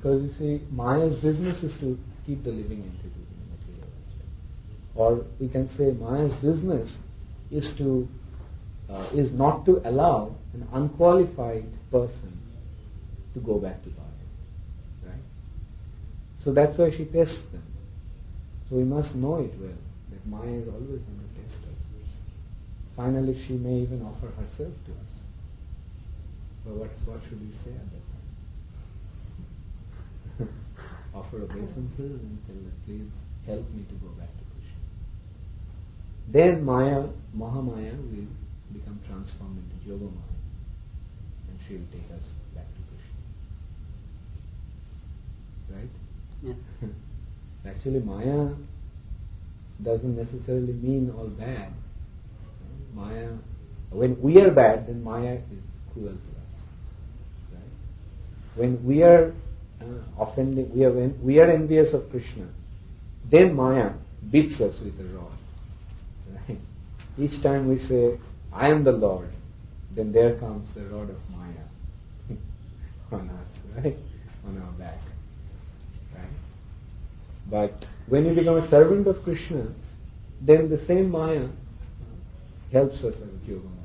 Because you see, Maya's business is to keep the living entities in the material world. Or we can say Maya's business is to is not to allow an unqualified person to go back to body. Right? So that's why she tests them. So we must know it well, that Maya is always going to test us. Finally, she may even offer herself to us. But what should we say at that time? Offer obeisances and tell her, please help me to go back to Krishna. Then Maya, Mahamaya will become transformed into Yoga Maya, and she will take us back to Krishna. Right? Yes. Actually, Maya doesn't necessarily mean all bad. Maya, when we are bad, then Maya is cruel to us. Right? When we are offending, when we are envious of Krishna, then Maya beats us with a rod. Right? Each time we say, I am the Lord, then there comes the rod of Maya on us, right? On our back. Right? But when you become a servant of Krishna, then the same Maya helps us as Yoga Maya.